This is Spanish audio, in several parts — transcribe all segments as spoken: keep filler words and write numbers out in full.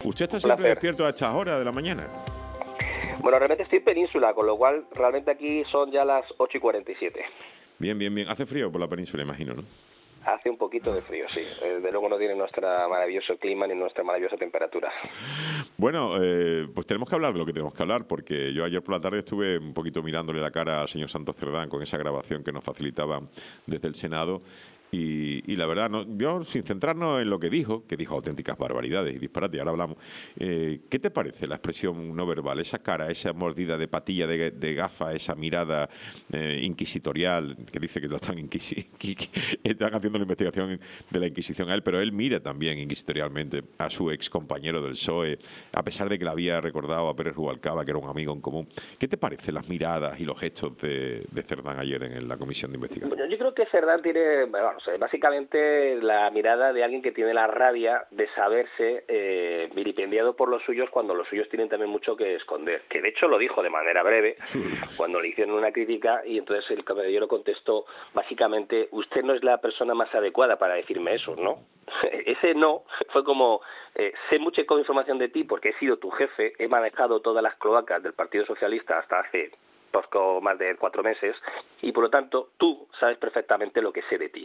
¿Usted está Un siempre placer. despierto a estas horas de la mañana? Bueno, realmente estoy en península, con lo cual realmente aquí son ya las ocho y cuarenta y siete. Bien, bien, bien. Hace frío por la península, imagino, ¿no? Hace un poquito de frío, sí. Desde luego no tiene nuestro maravilloso clima ni nuestra maravillosa temperatura. Bueno, eh, pues tenemos que hablar de lo que tenemos que hablar, porque yo ayer por la tarde estuve un poquito mirándole la cara al señor Santos Cerdán con esa grabación que nos facilitaba desde el Senado. Y, y la verdad, no, yo sin centrarnos en lo que dijo, que dijo auténticas barbaridades y disparates, ahora hablamos, eh, ¿qué te parece la expresión no verbal? Esa cara, esa mordida de patilla de, de gafa, esa mirada eh, inquisitorial, que dice que lo están, inquisi están haciendo la investigación de la Inquisición a él, pero él mira también inquisitorialmente a su ex compañero del P S O E, a pesar de que le había recordado a Pérez Rubalcaba, que era un amigo en común. ¿Qué te parece las miradas y los gestos de, de Cerdán ayer en la comisión de investigación? Bueno, yo creo que Cerdán tiene, bueno, o sea, básicamente la mirada de alguien que tiene la rabia de saberse eh, vilipendiado por los suyos cuando los suyos tienen también mucho que esconder. Que de hecho lo dijo de manera breve cuando le hicieron una crítica y entonces el caballero contestó básicamente: usted no es la persona más adecuada para decirme eso, ¿no? Ese no fue como, eh, sé mucha información de ti porque he sido tu jefe, he manejado todas las cloacas del Partido Socialista hasta hace poco más de cuatro meses y por lo tanto tú sabes perfectamente lo que sé de ti.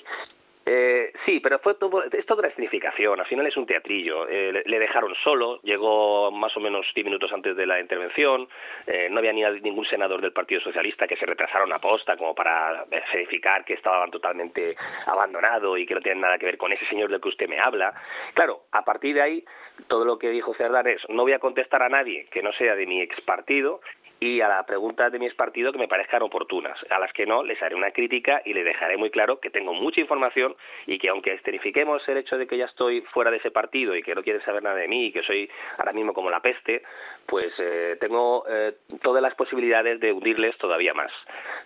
Eh, sí, pero fue todo, es toda una escenificación, al final es un teatrillo. Eh, le, le dejaron solo, llegó más o menos diez minutos antes de la intervención, eh, no había ni ningún senador del Partido Socialista, que se retrasaron a posta como para verificar que estaban totalmente abandonados y que no tienen nada que ver con ese señor del que usted me habla. Claro, a partir de ahí, todo lo que dijo Cerdán es: no voy a contestar a nadie que no sea de mi ex partido, y a las preguntas de mi expartido que me parezcan oportunas. A las que no, les haré una crítica y les dejaré muy claro que tengo mucha información y que aunque esterifiquemos el hecho de que ya estoy fuera de ese partido y que no quieren saber nada de mí y que soy ahora mismo como la peste, pues eh, tengo eh, todas las posibilidades de hundirles todavía más.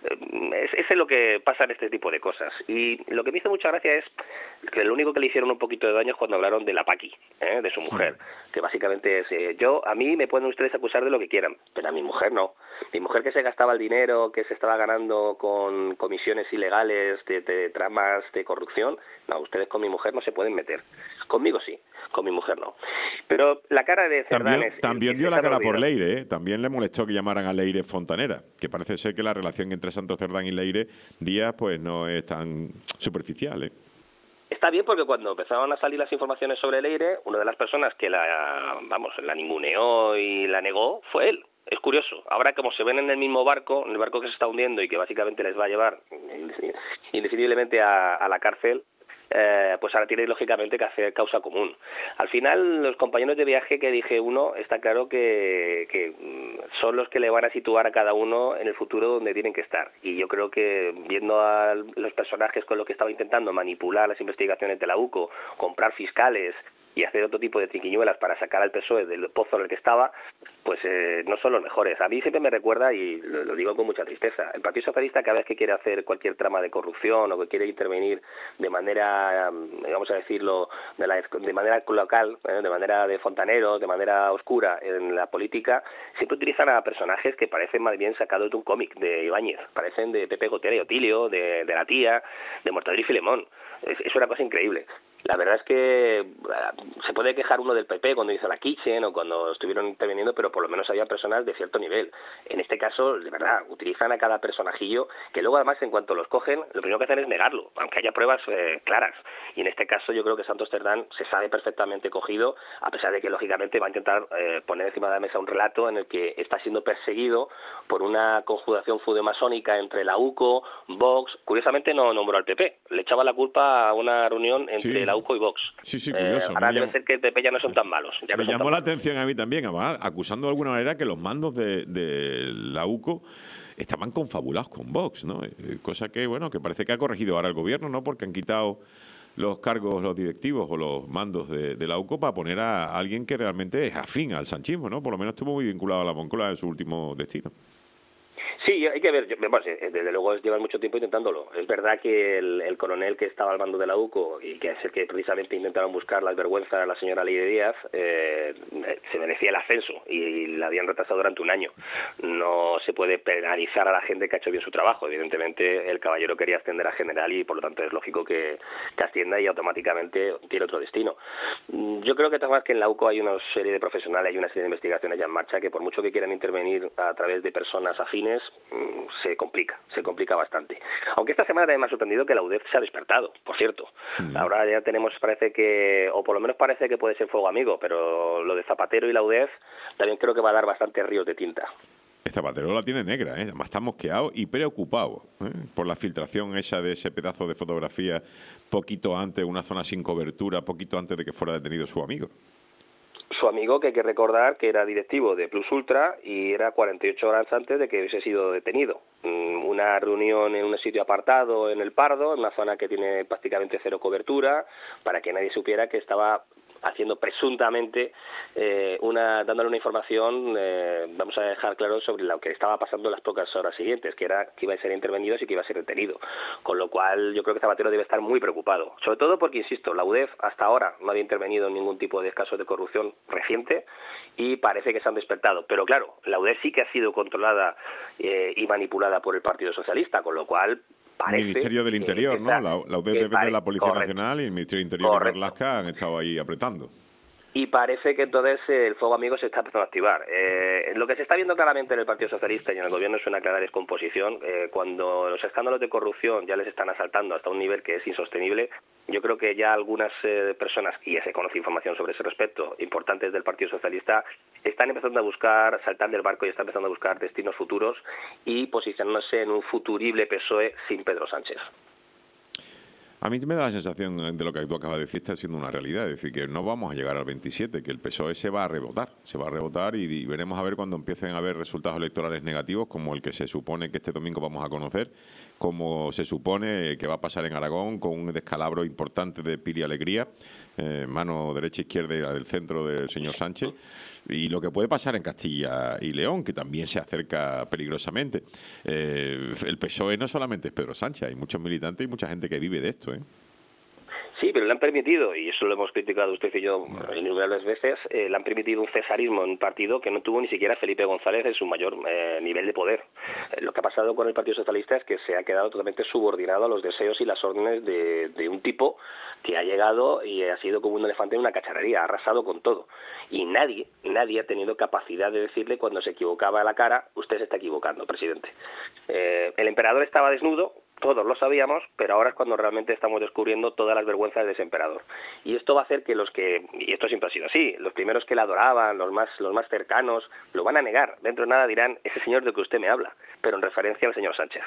Eh, es, es lo que pasa en este tipo de cosas. Y lo que me hizo mucha gracia es que lo único que le hicieron un poquito de daño es cuando hablaron de la Paqui, ¿eh? De su mujer, que básicamente es, eh, yo, a mí me pueden ustedes acusar de lo que quieran, pero a mi mujer no. Mi mujer, que se gastaba el dinero que se estaba ganando con comisiones ilegales de, de tramas de corrupción, no, ustedes con mi mujer no se pueden meter. Conmigo sí, con mi mujer no. Pero la cara de Cerdán También, es... también es, dio es la cara aburrido. por Leire, ¿eh? También le molestó que llamaran a Leire Fontanera, que parece ser que la relación entre Santos Cerdán y Leire Díaz pues no es tan superficial, ¿eh? Está bien, porque cuando empezaron a salir las informaciones sobre Leire, una de las personas que la, vamos, la ninguneó y la negó fue él. Es curioso. Ahora, como se ven en el mismo barco, en el barco que se está hundiendo y que básicamente les va a llevar indefiniblemente a, a la cárcel, eh, pues ahora tiene lógicamente que hacer causa común. Al final, los compañeros de viaje que dije uno, está claro que, que son los que le van a situar a cada uno en el futuro donde tienen que estar. Y yo creo que viendo a los personajes con los que estaba intentando manipular las investigaciones de la U C O, comprar fiscales y hacer otro tipo de triquiñuelas para sacar al P S O E del pozo en el que estaba, pues eh, no son los mejores. A mí siempre me recuerda, y lo, lo digo con mucha tristeza, el Partido Socialista, cada vez que quiere hacer cualquier trama de corrupción o que quiere intervenir de manera, vamos a decirlo, de, la, de manera local, eh, de manera de fontanero, de manera oscura en la política, siempre utilizan a personajes que parecen más bien sacados de un cómic de Ibáñez, parecen de Pepe Gotera y Otilio, de, de La Tía, de Mortadelo y Filemón. Es, es una cosa increíble. La verdad es que uh, se puede quejar uno del P P cuando hizo la Kitchen o cuando estuvieron interviniendo, pero por lo menos había personas de cierto nivel. En este caso, de verdad, utilizan a cada personajillo que luego además en cuanto los cogen, lo primero que hacen es negarlo, aunque haya pruebas eh, claras. Y en este caso yo creo que Santos Cerdán se sabe perfectamente cogido, a pesar de que lógicamente va a intentar eh, poner encima de la mesa un relato en el que está siendo perseguido por una conjugación fudemasónica entre la U C O, Vox. Curiosamente no nombró al P P, le echaba la culpa a una reunión entre Sí. la U C O y Vox. Sí, sí, curioso. Eh, ahora Me debe llamó, ser que el P P ya no son tan malos. Ya no me son llamó tan la malos. atención a mí también, además, acusando de alguna manera que los mandos de, de la U C O estaban confabulados con Vox, ¿no? Eh, cosa que, bueno, que parece que ha corregido ahora el gobierno, ¿no? Porque han quitado los cargos, los directivos o los mandos de, de la U C O para poner a alguien que realmente es afín al sanchismo, ¿no? Por lo menos estuvo muy vinculado a la Moncloa en su último destino. Sí, hay que ver. Yo, bueno, desde luego llevan mucho tiempo intentándolo. Es verdad que el, el coronel que estaba al mando de la U C O y que es el que precisamente intentaron buscar las vergüenzas a la señora Lidia Díaz, eh, se merecía el ascenso y la habían retrasado durante un año. No se puede penalizar a la gente que ha hecho bien su trabajo. Evidentemente, el caballero quería ascender a general y por lo tanto es lógico que, que ascienda y automáticamente tiene otro destino. Yo creo que además que en la U C O hay una serie de profesionales y una serie de investigaciones ya en marcha que por mucho que quieran intervenir a través de personas afines, se complica, se complica bastante. Aunque esta semana también me ha sorprendido que la U D E F se ha despertado, por cierto. Sí. Ahora ya tenemos, parece que, o por lo menos parece que puede ser fuego amigo, pero lo de Zapatero y la U D E F también creo que va a dar bastantes ríos de tinta. El Zapatero la tiene negra, ¿eh? Además está mosqueado y preocupado, ¿eh? Por la filtración esa de ese pedazo de fotografía poquito antes, una zona sin cobertura, poquito antes de que fuera detenido su amigo. Su amigo, que hay que recordar que era directivo de Plus Ultra y era cuarenta y ocho horas antes de que hubiese sido detenido. Una reunión en un sitio apartado en El Pardo, en una zona que tiene prácticamente cero cobertura, para que nadie supiera que estaba haciendo presuntamente eh, una dándole una información, eh, vamos a dejar claro sobre lo que estaba pasando en las pocas horas siguientes, que era que iba a ser intervenido y que iba a ser detenido, con lo cual yo creo que Zapatero debe estar muy preocupado, sobre todo porque, insisto, la U D E F hasta ahora no había intervenido en ningún tipo de caso de corrupción reciente y parece que se han despertado, pero claro, la U D E F sí que ha sido controlada eh, y manipulada por el Partido Socialista, con lo cual parece... El Ministerio del Interior, eh, ¿no? La, la U D E F depende de la Policía correcto, Nacional y el Ministerio del Interior correcto. Y Marlaska han estado ahí apretando. Y parece que entonces el fuego amigo se está empezando a activar. Eh, lo que se está viendo claramente en el Partido Socialista y en el Gobierno es una clara descomposición. Eh, cuando los escándalos de corrupción ya les están asaltando hasta un nivel que es insostenible, yo creo que ya algunas eh, personas, y ya se conoce información sobre ese respecto, importantes del Partido Socialista, están empezando a buscar, saltar del barco y están empezando a buscar destinos futuros y posicionándose en un futurible P S O E sin Pedro Sánchez. A mí me da la sensación de lo que tú acabas de decir está siendo una realidad, es decir, que no vamos a llegar al veintisiete, que el P S O E se va a rebotar, se va a rebotar y, y veremos a ver cuando empiecen a haber resultados electorales negativos, como el que se supone que este domingo vamos a conocer, como se supone que va a pasar en Aragón, con un descalabro importante de Pili Alegría, eh, mano derecha e izquierda y la del centro del señor Sánchez, y lo que puede pasar en Castilla y León, que también se acerca peligrosamente. Eh, el P S O E no solamente es Pedro Sánchez, hay muchos militantes y mucha gente que vive de esto, ¿eh? Sí, pero le han permitido, y eso lo hemos criticado usted y yo innumerables veces, eh, le han permitido un cesarismo en un partido que no tuvo ni siquiera Felipe González en su mayor eh, nivel de poder. Eh, lo que ha pasado con el Partido Socialista es que se ha quedado totalmente subordinado a los deseos y las órdenes de, de un tipo que ha llegado y ha sido como un elefante en una cacharrería, ha arrasado con todo. Y nadie, nadie ha tenido capacidad de decirle cuando se equivocaba a la cara, usted se está equivocando, presidente. Eh, el emperador estaba desnudo, todos lo sabíamos, pero ahora es cuando realmente estamos descubriendo todas las vergüenzas de ese emperador. Y esto va a hacer que los que, y esto siempre ha sido así, los primeros que le adoraban, los más, los más cercanos, lo van a negar. Dentro de nada dirán, ese señor de que usted me habla, pero en referencia al señor Sánchez.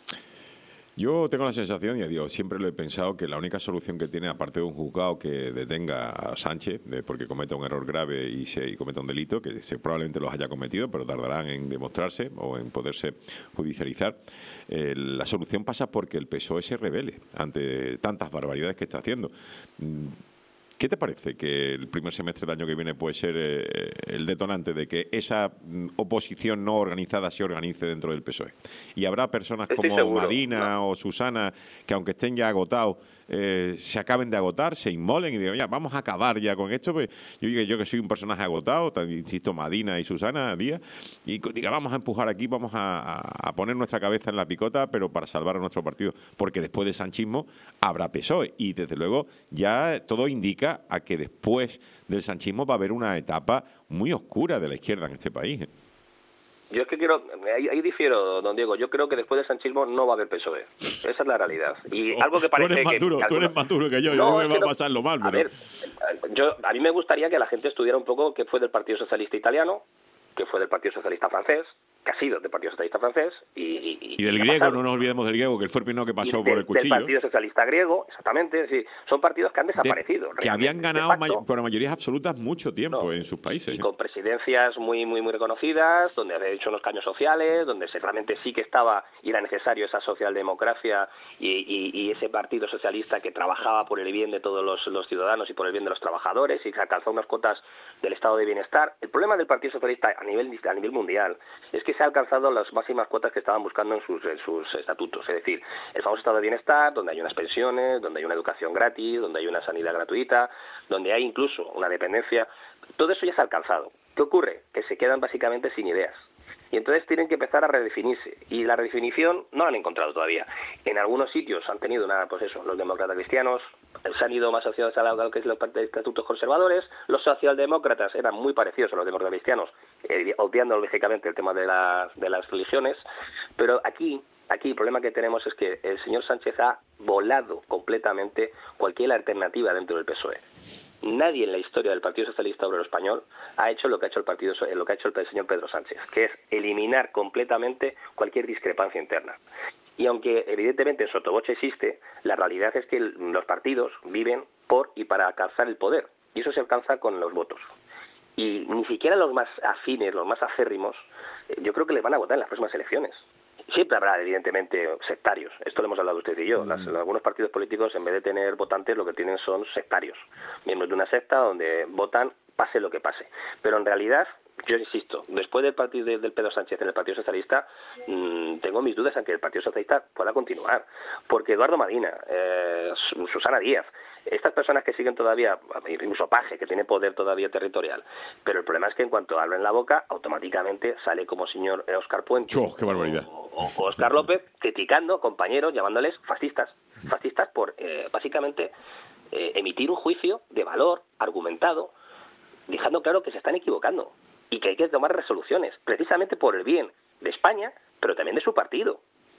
Yo tengo la sensación, y digo, siempre lo he pensado, que la única solución que tiene, aparte de un juzgado que detenga a Sánchez, de, porque cometa un error grave y, se, y cometa un delito, que se, probablemente los haya cometido, pero tardarán en demostrarse o en poderse judicializar, eh, la solución pasa porque el P S O E se rebele ante tantas barbaridades que está haciendo. ¿Qué te parece que el primer semestre del año que viene puede ser eh, el detonante de que esa mm, oposición no organizada se organice dentro del P S O E? Y habrá personas Estoy como seguro, Madina no. o Susana que, aunque estén ya agotados, eh, se acaben de agotar, se inmolen y digan, ya, vamos a acabar ya con esto. Pues yo, yo que soy un personaje agotado, también, insisto, Madina y Susana Díaz, y diga, vamos a empujar aquí, vamos a, a, a poner nuestra cabeza en la picota, pero para salvar a nuestro partido, porque después del sanchismo habrá P S O E y desde luego ya todo indica a que después del sanchismo va a haber una etapa muy oscura de la izquierda en este país, ¿eh? Yo es que quiero, ahí, ahí difiero, don Diego, yo creo que después del sanchismo no va a haber P S O E. Esa es la realidad. Y oh, algo que parece tú eres más que... duro, que tú eres más duro que yo, no, yo me va no, a pasar lo mal, a pero... ver, yo, a mí me gustaría que la gente estudiara un poco qué fue del Partido Socialista Italiano, qué fue del Partido Socialista Francés, que ha sido del Partido Socialista Francés y... Y, y del griego, no nos olvidemos del griego, que él fue el primero que pasó de, por el cuchillo. Del Partido Socialista griego, exactamente, sí, son partidos que han desaparecido. De, que habían ganado may por mayorías absolutas mucho tiempo no, en sus países. Y ¿eh? con presidencias muy muy muy reconocidas, donde había hecho unos caños sociales, donde se, realmente sí que estaba y era necesario esa socialdemocracia y, y, y ese Partido Socialista que trabajaba por el bien de todos los, los ciudadanos y por el bien de los trabajadores y que alcanzó unas cotas del estado de bienestar. El problema del Partido Socialista a nivel a nivel mundial es que se ha alcanzado las máximas cuotas que estaban buscando en sus, en sus estatutos, es decir, el famoso estado de bienestar, donde hay unas pensiones, donde hay una educación gratis, donde hay una sanidad gratuita, donde hay incluso una dependencia. Todo eso ya se ha alcanzado. ¿Qué ocurre? Que se quedan básicamente sin ideas. Y entonces tienen que empezar a redefinirse. Y la redefinición no la han encontrado todavía. En algunos sitios han tenido una, pues eso, los demócratas cristianos se han ido más asociados a lo que es los estatutos conservadores. Los socialdemócratas eran muy parecidos a los demócratas cristianos, eh, obviando lógicamente el tema de las, de las religiones. Pero aquí, aquí el problema que tenemos es que el señor Sánchez ha volado completamente cualquier alternativa dentro del P S O E. Nadie en la historia del Partido Socialista Obrero Español ha hecho lo que ha hecho el partido, lo que ha hecho el señor Pedro Sánchez, que es eliminar completamente cualquier discrepancia interna. Y aunque evidentemente en sotoboche existe, la realidad es que los partidos viven por y para alcanzar el poder, y eso se alcanza con los votos. Y ni siquiera los más afines, los más acérrimos, yo creo que les van a votar en las próximas elecciones. Siempre habrá, evidentemente, sectarios. Esto lo hemos hablado usted y yo. Las, algunos partidos políticos, en vez de tener votantes, lo que tienen son sectarios. Miembros de una secta donde votan pase lo que pase. Pero en realidad, yo insisto, después del partido del Pedro Sánchez en el Partido Socialista, mmm, tengo mis dudas en que el Partido Socialista pueda continuar. Porque Eduardo Madina, eh, Susana Díaz, estas personas que siguen todavía, incluso Paje, que tiene poder todavía territorial, pero el problema es que en cuanto abren la boca, automáticamente sale como señor Óscar Puente ¡Oh, qué barbaridad! o, o Óscar López, criticando compañeros, llamándoles fascistas. Fascistas por, eh, básicamente, eh, emitir un juicio de valor, argumentado, dejando claro que se están equivocando y que hay que tomar resoluciones, precisamente por el bien de España, pero también de su partido.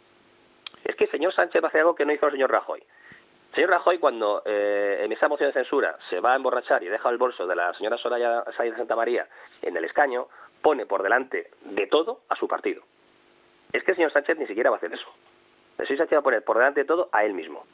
Es que el señor Sánchez va a hacer algo que no hizo el señor Rajoy. El señor Rajoy, cuando eh, en esa moción de censura se va a emborrachar y deja el bolso de la señora Soraya Sáenz de Santa María en el escaño, pone por delante de todo a su partido. Es que el señor Sánchez ni siquiera va a hacer eso. El señor Sánchez va a poner por delante de todo a él mismo.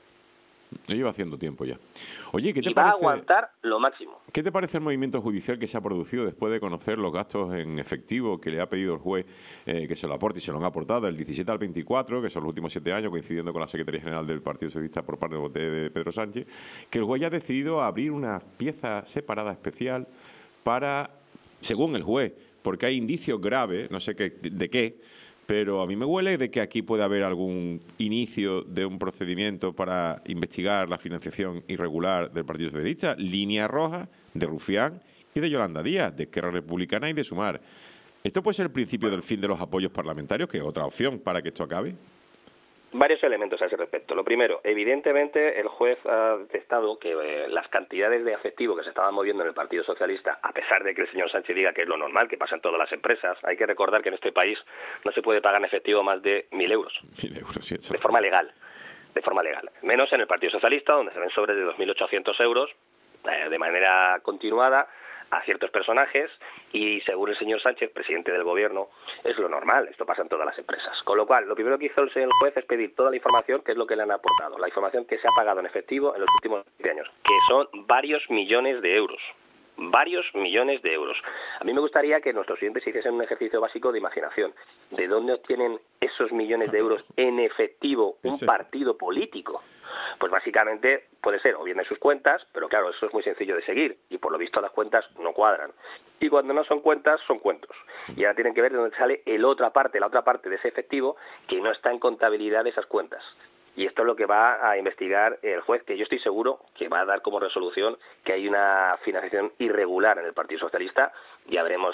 Lo lleva haciendo tiempo ya. Oye, ¿qué te y parece, va a aguantar lo máximo. ¿Qué te parece el movimiento judicial que se ha producido después de conocer los gastos en efectivo que le ha pedido el juez eh, que se lo aporte y se lo han aportado del diecisiete al veinticuatro, que son los últimos siete años, coincidiendo con la Secretaría General del Partido Socialista por parte de Pedro Sánchez, que el juez ya ha decidido abrir una pieza separada especial para, según el juez, porque hay indicios graves, no sé qué, de qué, pero a mí me huele de que aquí puede haber algún inicio de un procedimiento para investigar la financiación irregular del Partido Socialista, línea roja de Rufián y de Yolanda Díaz, de Esquerra Republicana y de Sumar. ¿Esto puede ser el principio del fin de los apoyos parlamentarios, que es otra opción para que esto acabe? Varios elementos a ese respecto. Lo primero, evidentemente el juez ha detectado que eh, las cantidades de efectivo que se estaban moviendo en el Partido Socialista, a pesar de que el señor Sánchez diga que es lo normal, que pasa en todas las empresas, hay que recordar que en este país no se puede pagar en efectivo más de mil euros. Mil euros, sí, de forma legal. De forma legal. Menos en el Partido Socialista, donde se ven sobres de dos mil ochocientos euros eh, de manera continuada a ciertos personajes y, según el señor Sánchez, presidente del gobierno, es lo normal, esto pasa en todas las empresas. Con lo cual, lo primero que hizo el señor juez es pedir toda la información, que es lo que le han aportado, la información que se ha pagado en efectivo en los últimos siete años, que son varios millones de euros. Varios millones de euros. A mí me gustaría que nuestros oyentes hiciesen un ejercicio básico de imaginación. ¿De dónde obtienen esos millones de euros en efectivo un partido político? Pues básicamente puede ser o bien de sus cuentas, pero claro, eso es muy sencillo de seguir y por lo visto las cuentas no cuadran. Y cuando no son cuentas, son cuentos. Y ahora tienen que ver de dónde sale el otra parte, la otra parte de ese efectivo que no está en contabilidad de esas cuentas. Y esto es lo que va a investigar el juez, que yo estoy seguro que va a dar como resolución que hay una financiación irregular en el Partido Socialista. Ya veremos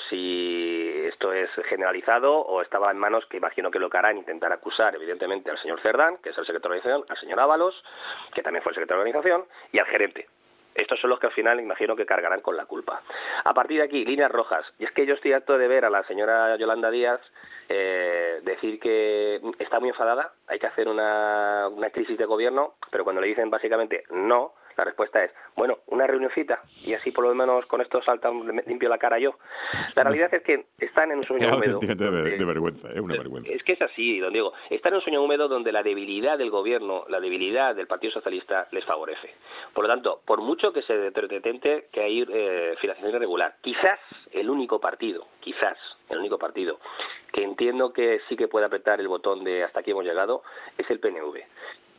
si esto es generalizado o estaba en manos, que imagino que lo que harán, intentar acusar evidentemente al señor Cerdán, que es el secretario de organización, al señor Ábalos, que también fue el secretario de organización, y al gerente. Estos son los que al final imagino que cargarán con la culpa. A partir de aquí, líneas rojas. Y es que yo estoy harto de ver a la señora Yolanda Díaz eh, decir que está muy enfadada, hay que hacer una, una crisis de gobierno, pero cuando le dicen básicamente no, la respuesta es, bueno, una reunioncita y así por lo menos con esto salta, limpio la cara yo. La realidad es que están en un sueño húmedo. De, de, de vergüenza, es una vergüenza. Es que es así, don Diego. Están en un sueño húmedo donde la debilidad del gobierno, la debilidad del Partido Socialista les favorece. Por lo tanto, por mucho que se detente que hay eh, financiación irregular, quizás el único partido, quizás el único partido que entiendo que sí que puede apretar el botón de hasta aquí hemos llegado es el P N V.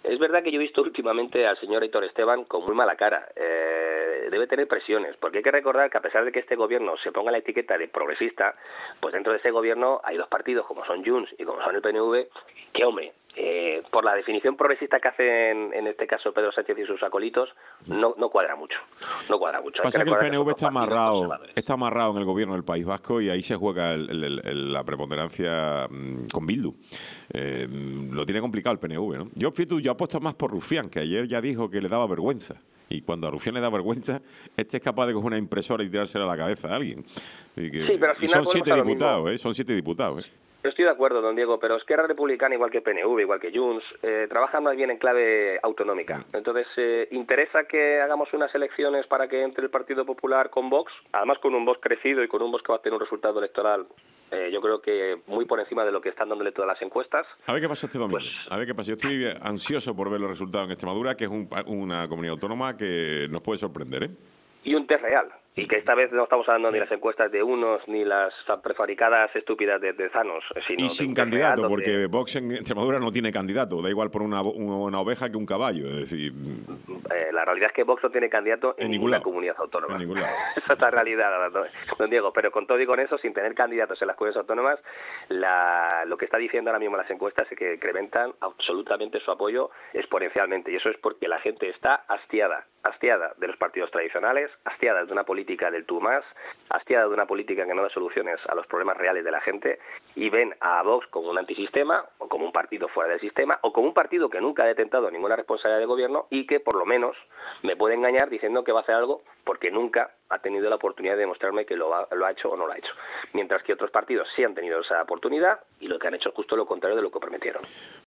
Es verdad que yo he visto últimamente al señor Aitor Esteban con muy mala cara. Eh, debe tener presiones, porque hay que recordar que a pesar de que este gobierno se ponga la etiqueta de progresista, pues dentro de ese gobierno hay dos partidos, como son Junts y como son el P N V, que, hombre, eh, por la definición progresista que hacen en este caso Pedro Sánchez y sus acolitos, no, no cuadra mucho. No cuadra mucho. Pasa que, que el P N V está amarrado, está amarrado en el gobierno del País Vasco y ahí se juega el, el, el, la preponderancia con Bildu. Eh, lo tiene complicado el P N V, ¿no? Yo, fíjate, yo apuesto más por Rufián, que ayer ya dijo que le daba vergüenza. Y cuando a Rufián le da vergüenza, este es capaz de coger una impresora y tirársela a la cabeza a alguien. Y, que, sí, pero al final y son siete diputados, ¿eh? Son siete diputados, ¿eh? Yo estoy de acuerdo, don Diego, pero Esquerra Republicana, igual que P N V, igual que Junts, eh, trabajan más bien en clave autonómica. Entonces, eh, ¿interesa que hagamos unas elecciones para que entre el Partido Popular con Vox? Además, con un Vox crecido y con un Vox que va a tener un resultado electoral, eh, yo creo que muy por encima de lo que están dándole todas las encuestas. A ver qué pasa este domingo. Pues, a ver qué pasa. Yo estoy ansioso por ver los resultados en Extremadura, que es un, una comunidad autónoma que nos puede sorprender, ¿eh? Y un test real. Y que esta vez no estamos hablando ni las encuestas de unos ni las prefabricadas estúpidas de, de Zanos. Sino y sin candidato, real, porque de... Vox en Extremadura no tiene candidato. Da igual por una, una oveja que un caballo. Es decir, eh, la realidad es que Vox no tiene candidato en, en ninguna comunidad autónoma. En ningún lado. Esa es la realidad, don Diego. Pero con todo y con eso, sin tener candidatos en las comunidades autónomas, la, lo que está diciendo ahora mismo las encuestas es que incrementan absolutamente su apoyo exponencialmente. Y eso es porque la gente está hastiada. Hastiada de los partidos tradicionales, hastiada de una política del tú más, hastiada de una política que no da soluciones a los problemas reales de la gente, y ven a Vox como un antisistema, o como un partido fuera del sistema, o como un partido que nunca ha detentado ninguna responsabilidad de gobierno y que por lo menos me puede engañar diciendo que va a hacer algo porque nunca ha tenido la oportunidad de demostrarme que lo ha, lo ha hecho o no lo ha hecho. Mientras que otros partidos sí han tenido esa oportunidad y lo que han hecho es justo lo contrario de lo que prometieron.